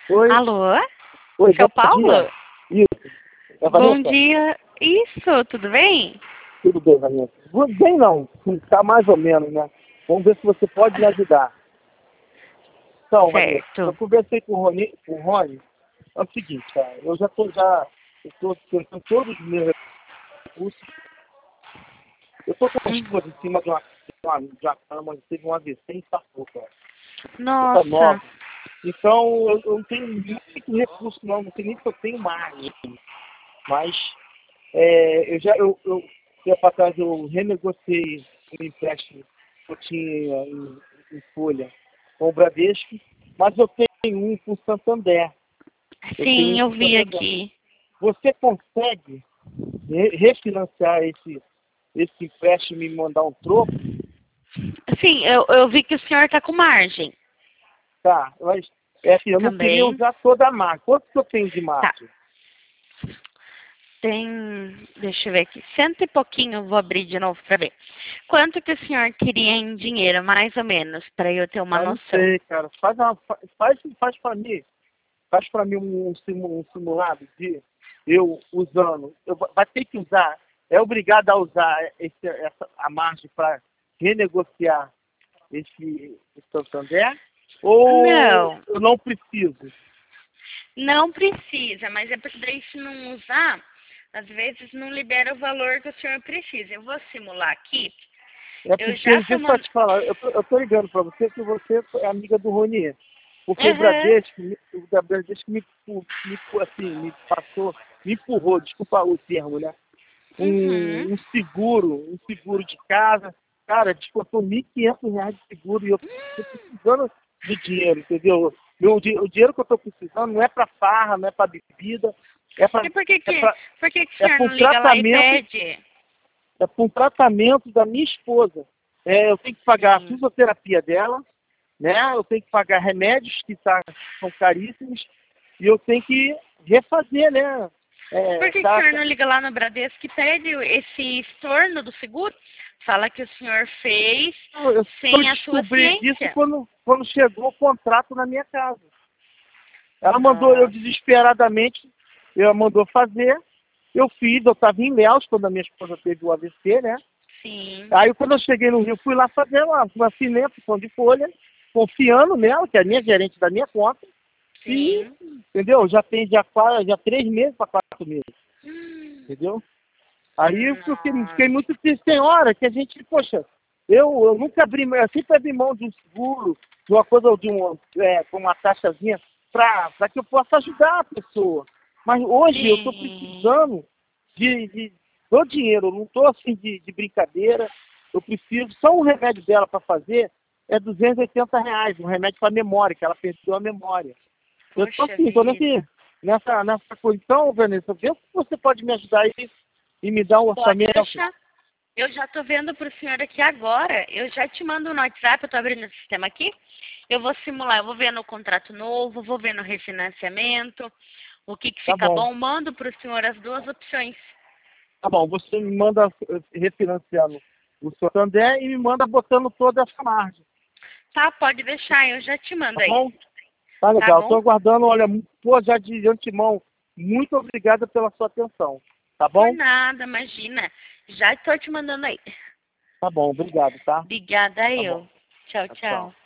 Oi. Alô? Oi, Seu bom Paulo? dia. Isso. É Bom Vanessa? dia. Isso, tudo bem? Tudo bem, Vanessa? Bem não, tá mais ou menos, né? Vamos ver se você pode me ajudar. Então, Vanessa, eu Certo. conversei com o Rony, é o seguinte, cara, eu estou tentando todos os meus recursos, eu estou com a Hum. esposa em cima de uma cama, teve um AVC e infartou, cara. Tá Nossa. nova. Então, eu não tenho muito recurso não sei nem se eu tenho margem, mas tempo atrás eu renegociei um empréstimo que eu tinha em folha com o Bradesco, mas eu tenho um com o Santander. Eu tenho um Sim, eu com o vi Santander. aqui. Você consegue refinanciar esse empréstimo e me mandar um troco? Sim, eu vi que o senhor está com margem Tá, mas assim, eu não queria também. usar toda a margem. Quanto que eu tenho de Tá. margem? Tem, deixa eu ver aqui, cento e pouquinho, eu vou abrir de novo para ver. Quanto que o senhor queria em dinheiro, mais ou menos, para eu ter uma Eu não noção? sei, cara. Faz para mim um simulado de eu usando. Vai ter que usar, é obrigado a usar a margem para renegociar esse Santander? Ou Não, eu não preciso? não precisa, mas é porque daí se não usar, às vezes não libera o valor que o senhor precisa. Eu vou simular aqui. É Eu porque, já deixa tô eu só mandando. te falar, eu tô ligando para você que você é amiga do Ronier. Porque Uhum. o Bradesco me passou, me empurrou, desculpa o termo, né? Uhum. Um seguro de casa. Cara, descontou R$ 1.500 de seguro e eu tô precisando de dinheiro, entendeu? O dinheiro que eu tô precisando não é para farra, não é para bebida, é para E por que que o é senhor para não liga lá e pede? um tratamento da minha esposa. Eu tenho que pagar a Sim. fisioterapia dela, né? Eu tenho que pagar remédios são caríssimos e eu tenho que refazer, né? Por É, que que o tá, senhor não liga lá no Bradesco e pede esse estorno do seguro? Fala que o senhor fez eu só sem a sua descobri disso ciência. quando chegou o contrato na minha casa. Ela mandou eu Nossa. desesperadamente, ela mandou fazer, eu fiz, eu estava em Léus quando a minha esposa teve o AVC, né? Sim. Aí quando eu cheguei no Rio, fui lá fazer uma função de folha, confiando nela, que é a minha gerente da minha conta, e, Sim. entendeu? Já tem já 3 meses para 4 meses, entendeu? Aí eu fiquei Nossa. muito triste. Tem hora que a gente, poxa, eu nunca abri, eu sempre abri mão de um seguro, de uma coisa, com uma taxazinha, para que eu possa ajudar a pessoa. Mas hoje eu estou Sim. precisando do dinheiro, eu não estou assim de brincadeira, eu preciso, só um remédio dela para fazer é R$ 280, um remédio para memória, que ela perdeu a memória. Eu estou Poxa assim, estou vida. nessa coisa. Então, Vanessa, vê se você pode me ajudar aí e me dar um Pode orçamento. deixar. Eu já tô vendo pro senhor aqui agora. Eu já te mando no WhatsApp, eu tô abrindo o sistema aqui. Eu vou simular, eu vou ver no contrato novo, vou ver no refinanciamento, o que que Tá fica bom. bom. Mando pro senhor as duas opções. Tá bom, você me manda refinanciando o Santander e me manda botando toda essa margem. Tá, pode deixar, eu já te mando Tá aí. bom? Tá Tá legal. Estou bom? aguardando, olha, pô, já de antemão, muito obrigada pela sua atenção. Tá Por bom? nada, imagina. Já tô te mandando aí. Tá bom, obrigado, tá? Obrigada Tá bom. eu. Tchau, Tchau. tchau.